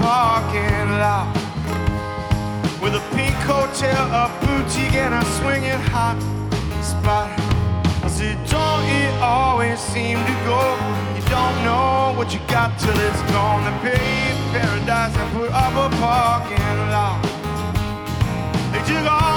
parking lot with a pink hotel, a boutique, and a swinging hot spot. I said, don't it always seem to go? You don't know what you got till it's gone. They paved paradise and put up a parking lot. They took all